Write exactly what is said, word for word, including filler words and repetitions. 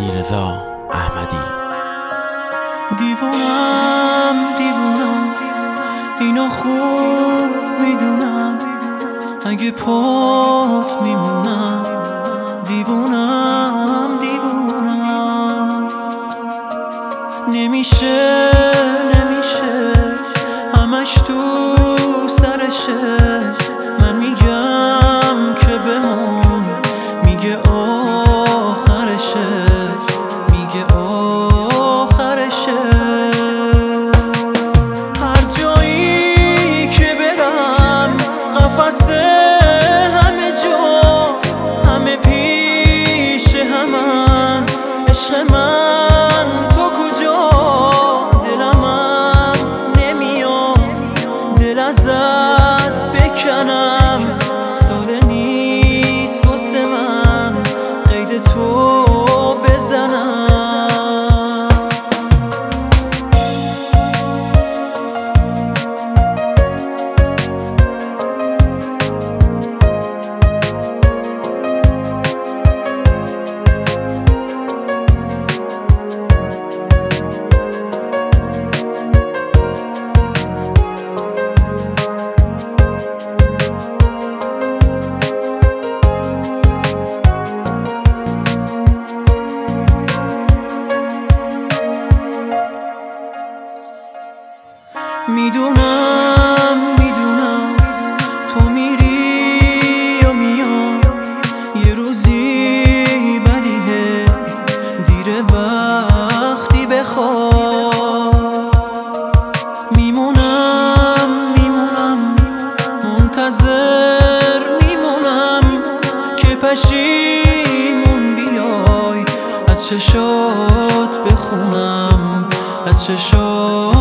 علیرضا احمدی. دیوونم دیوونم اینو خوب میدونم، اگه پات میمونم دیوونم دیوونم. نمیشه نمیشه همش تو سرشه، من میگم که بمون، میگه آخرشه، میگه آخرشه. هر جایی که برم قفسه، همه جا همه پیش همن، عشق من تو کجا؟ دلمم نمیاد دل ازت بکنم، ساده نیست واسه من قید تو بزنم. میدونم میدونم تو میری و میای یه روزی، ولیه دیره وقتی بخوای. میمونم میمونم منتظر میمونم که پشیمون بیای، از چشات بخونم، از چشات